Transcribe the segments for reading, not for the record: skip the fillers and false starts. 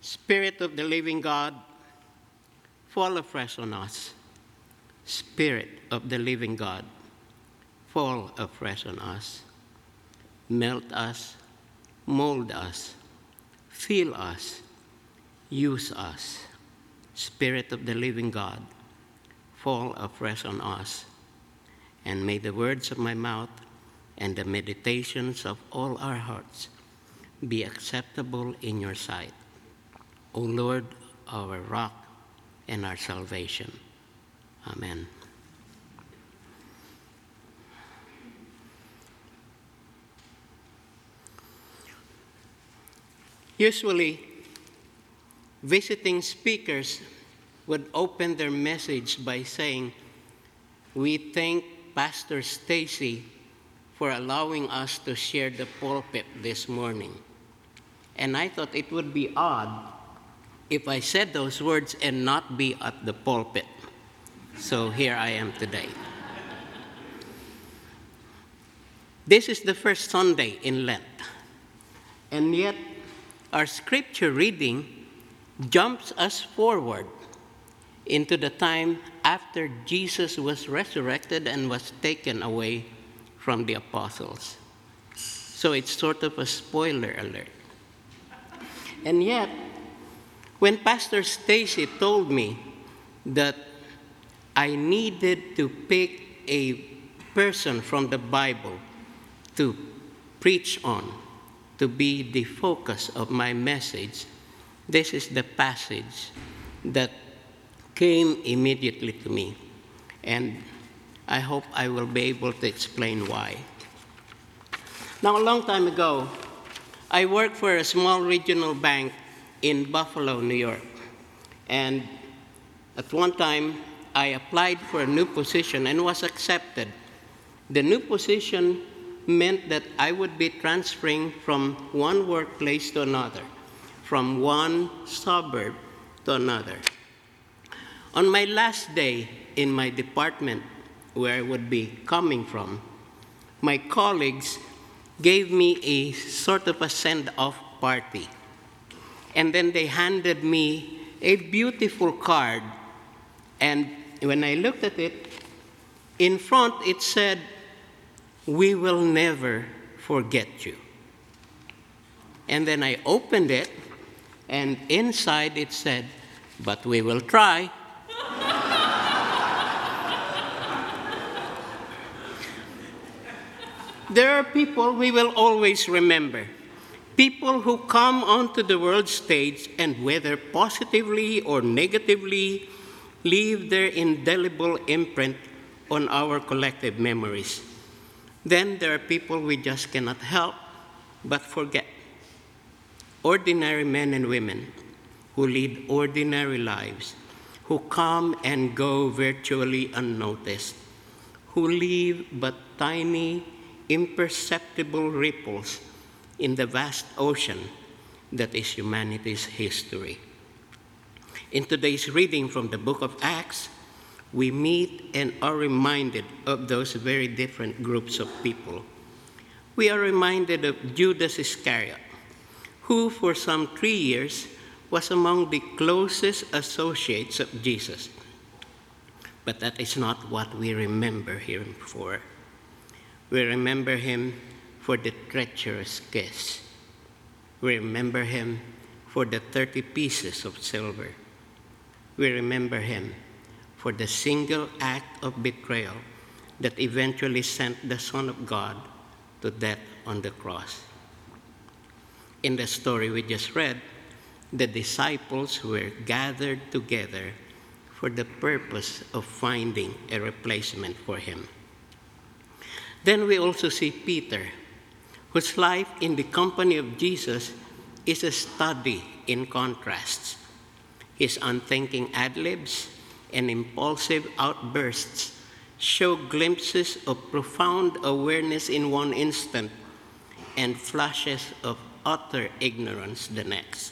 Spirit of the living God, fall afresh on us. Spirit of the living God, fall afresh on us. Melt us, mold us, fill us, use us. Spirit of the living God, fall afresh on us. And may the words of my mouth and the meditations of all our hearts be acceptable in your sight, O Lord, our rock and our salvation. Amen. Usually, visiting speakers would open their message by saying, "We thank Pastor Stacy for allowing us to share the pulpit this morning." And I thought it would be odd if I said those words and not be at the pulpit. So here I am today. This is the first Sunday in Lent, and yet our scripture reading jumps us forward into the time after Jesus was resurrected and was taken away from the apostles. So it's sort of a spoiler alert. And yet, when Pastor Stacy told me that I needed to pick a person from the Bible to preach on, to be the focus of my message, this is the passage that came immediately to me. And I hope I will be able to explain why. Now, a long time ago, I worked for a small regional bank in Buffalo, New York. And at one time, I applied for a new position and was accepted. The new position meant that I would be transferring from one workplace to another, from one suburb to another. On my last day in my department, where I would be coming from, my colleagues gave me a sort of a send-off party. And then they handed me a beautiful card. And when I looked at it, in front it said, "We will never forget you." And then I opened it, and inside it said, "But we will try." There are people we will always remember. People who come onto the world stage and, whether positively or negatively, leave their indelible imprint on our collective memories. Then there are people we just cannot help but forget. Ordinary men and women who lead ordinary lives, who come and go virtually unnoticed, who leave but tiny, imperceptible ripples in the vast ocean that is humanity's history. In today's reading from the book of Acts, we meet and are reminded of those very different groups of people. We are reminded of Judas Iscariot, who for some 3 years was among the closest associates of Jesus. But that is not what we remember him for. We remember him for the treacherous kiss. We remember him for the 30 pieces of silver. We remember him for the single act of betrayal that eventually sent the Son of God to death on the cross. In the story we just read, the disciples were gathered together for the purpose of finding a replacement for him. Then we also see Peter, whose life in the company of Jesus is a study in contrasts. His unthinking ad-libs and impulsive outbursts show glimpses of profound awareness in one instant and flashes of utter ignorance the next.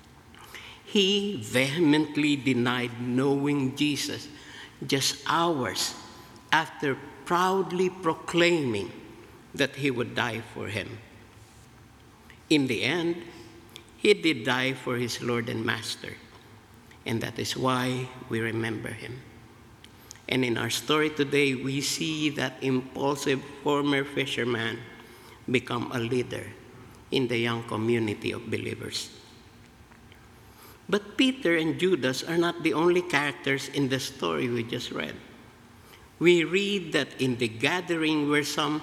He vehemently denied knowing Jesus just hours after proudly proclaiming that he would die for him. In the end, he did die for his Lord and Master, and that is why we remember him. And in our story today, we see that impulsive former fisherman become a leader in the young community of believers. But Peter and Judas are not the only characters in the story we just read. We read that in the gathering were some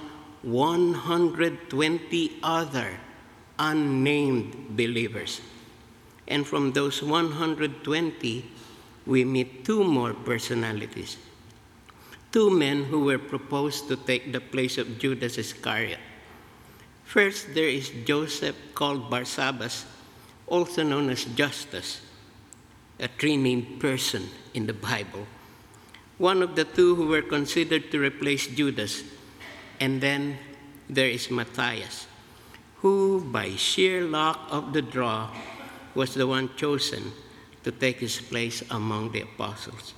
120 other unnamed believers. And from those 120, we meet two more personalities. Two men who were proposed to take the place of Judas Iscariot. First, there is Joseph, called Barsabbas, also known as Justus, a three-named person in the Bible. One of the two who were considered to replace Judas. And then there is Matthias, who by sheer luck of the draw was the one chosen to take his place among the apostles.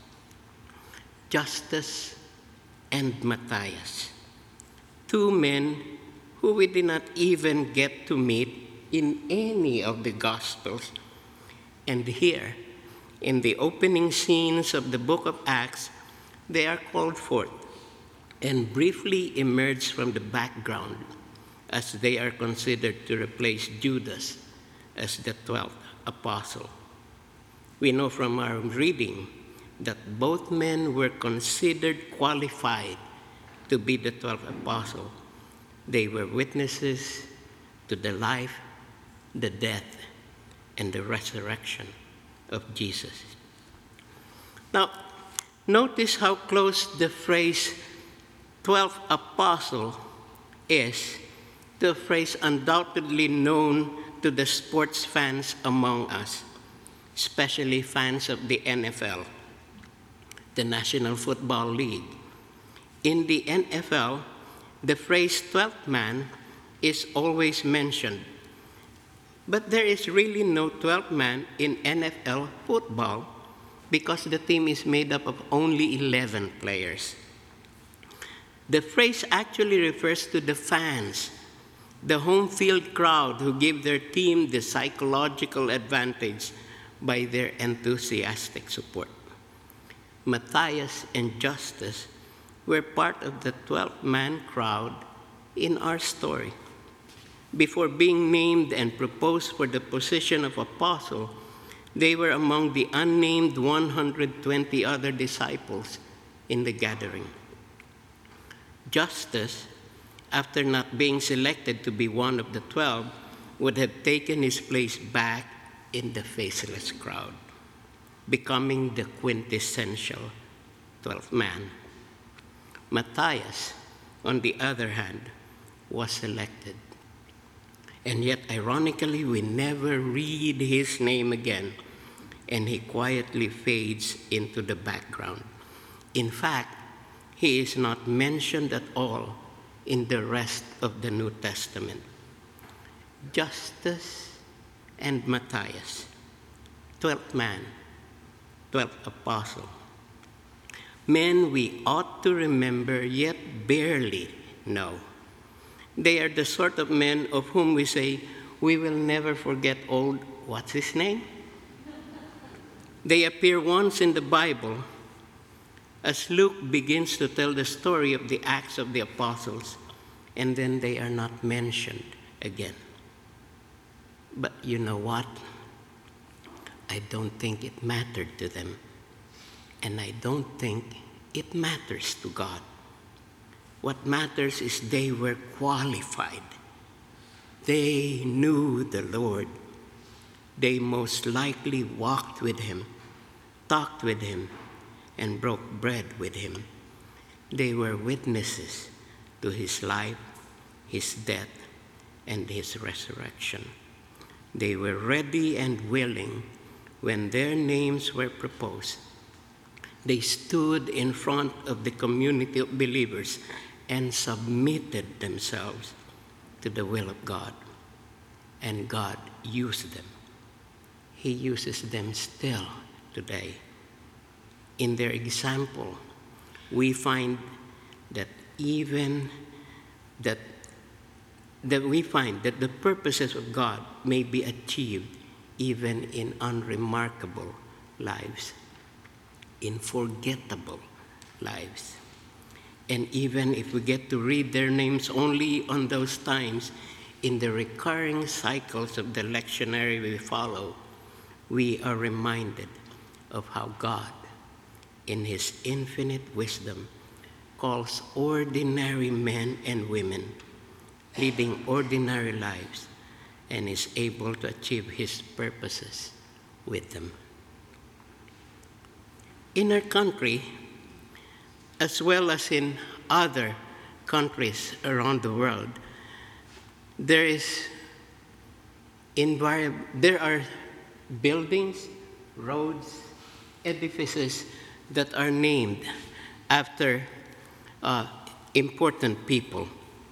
Justus and Matthias, two men who we did not even get to meet in any of the Gospels. And here, in the opening scenes of the book of Acts, they are called forth and briefly emerge from the background as they are considered to replace Judas as the 12th apostle. We know from our reading that both men were considered qualified to be the 12th apostle. They were witnesses to the life, the death, and the resurrection of Jesus. Now, notice how close the phrase 12th apostle is to a phrase undoubtedly known to the sports fans among us, especially fans of the NFL, the National Football League. In the NFL, the phrase 12th man is always mentioned. But there is really no 12th man in NFL football because the team is made up of only 11 players. The phrase actually refers to the fans, the home field crowd who give their team the psychological advantage by their enthusiastic support. Matthias and Justus were part of the 12-man crowd in our story. Before being named and proposed for the position of apostle, they were among the unnamed 120 other disciples in the gathering. Justus, after not being selected to be one of the 12, would have taken his place back in the faceless crowd, becoming the quintessential 12th man. Matthias, on the other hand, was selected. And yet, ironically, we never read his name again, and he quietly fades into the background. In fact, he is not mentioned at all in the rest of the New Testament. Justus and Matthias, 12th man, 12th apostle. Men we ought to remember, yet barely know. They are the sort of men of whom we say, we will never forget old, what's his name? They appear once in the Bible as Luke begins to tell the story of the Acts of the Apostles, and then they are not mentioned again. But you know what? I don't think it mattered to them, and I don't think it matters to God. What matters is they were qualified. They knew the Lord. They most likely walked with him, talked with him, and broke bread with him. They were witnesses to his life, his death, and his resurrection. They were ready and willing when their names were proposed. They stood in front of the community of believers and submitted themselves to the will of God. And God used them. He uses them still today. In their example, we find that even that that we find that the purposes of God may be achieved even in unremarkable lives, in forgettable lives. And even if we get to read their names only on those times, in the recurring cycles of the lectionary we follow, we are reminded of how God, in His infinite wisdom, calls ordinary men and women leading ordinary lives and is able to achieve His purposes with them. In our country, as well as in other countries around the world, there are buildings, roads, edifices that are named after important people.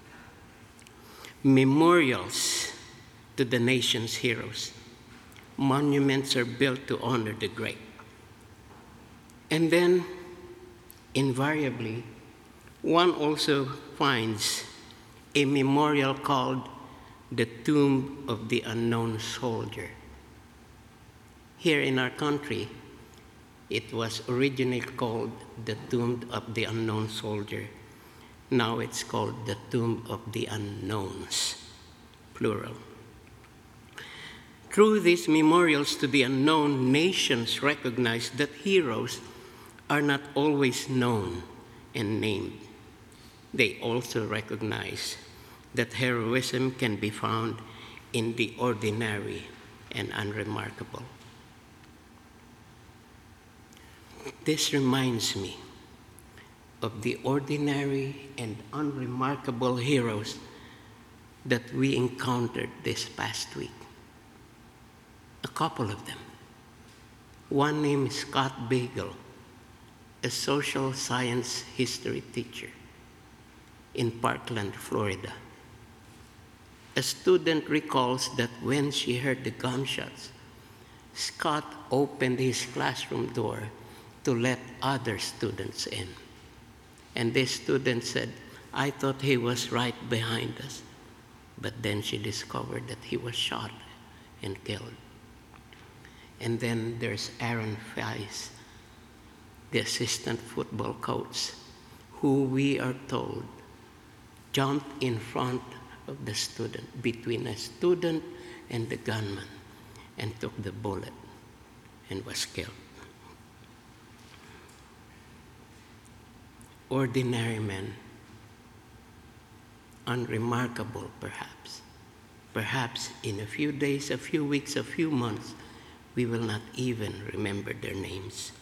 Memorials to the nation's heroes. Monuments are built to honor the great. And then, invariably, one also finds a memorial called the Tomb of the Unknown Soldier. Here in our country, it was originally called the Tomb of the Unknown Soldier. Now it's called the Tomb of the Unknowns, plural. Through these memorials to the unknown, nations recognize that heroes are not always known and named. They also recognize that heroism can be found in the ordinary and unremarkable. This reminds me of the ordinary and unremarkable heroes that we encountered this past week. A couple of them. One named Scott Bagel, a social science history teacher in Parkland, Florida. A student recalls that when she heard the gunshots, Scott opened his classroom door to let other students in. And this student said, "I thought he was right behind us." But then she discovered that he was shot and killed. And then there's Aaron Fies, the assistant football coach, who we are told jumped in front of the student, between a student and the gunman, and took the bullet and was killed. Ordinary men, unremarkable perhaps. Perhaps in a few days, a few weeks, a few months, we will not even remember their names.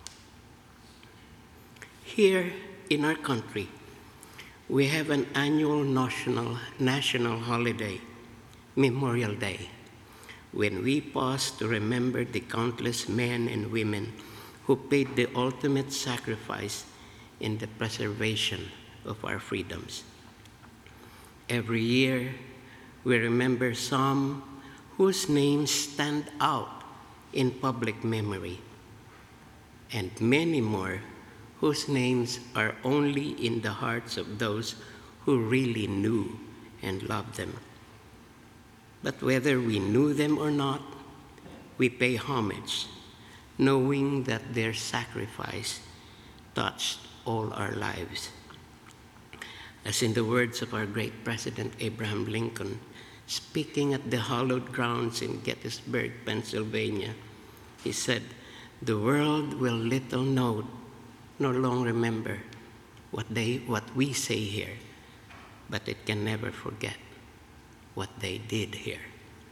Here in our country, we have an annual national holiday, Memorial Day, when we pause to remember the countless men and women who paid the ultimate sacrifice in the preservation of our freedoms. Every year, we remember some whose names stand out in public memory, and many more whose names are only in the hearts of those who really knew and loved them. But whether we knew them or not, we pay homage, knowing that their sacrifice touched all our lives. As in the words of our great President Abraham Lincoln, speaking at the hallowed grounds in Gettysburg, Pennsylvania, he said, "The world will little know, nor long remember what we say here, but it can never forget what they did here."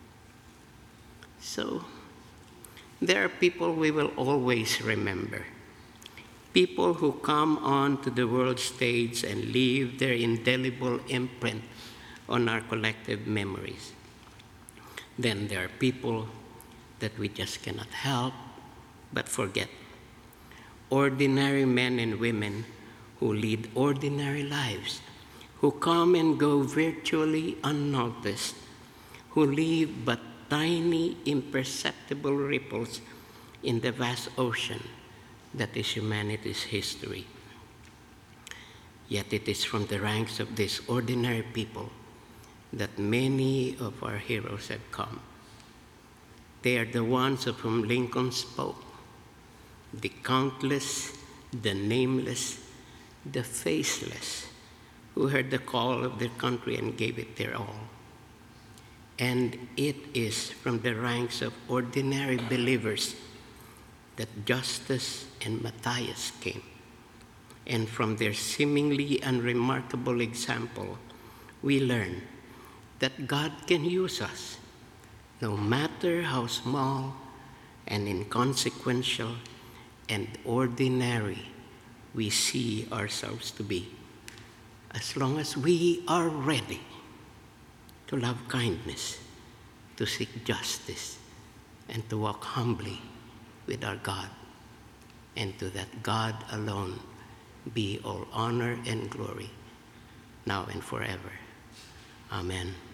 So, there are people we will always remember. People who come onto the world stage and leave their indelible imprint on our collective memories. Then there are people that we just cannot help but forget. Ordinary men and women who lead ordinary lives, who come and go virtually unnoticed, who leave but tiny, imperceptible ripples in the vast ocean that is humanity's history. Yet it is from the ranks of these ordinary people that many of our heroes have come. They are the ones of whom Lincoln spoke, the countless, the nameless, the faceless, who heard the call of their country and gave it their all. And it is from the ranks of ordinary believers that Justus and Matthias came. And from their seemingly unremarkable example, we learn that God can use us, no matter how small and inconsequential and ordinary we see ourselves to be, as long as we are ready to love kindness, to seek justice, and to walk humbly with our God. And to that God alone be all honor and glory, now and forever. Amen.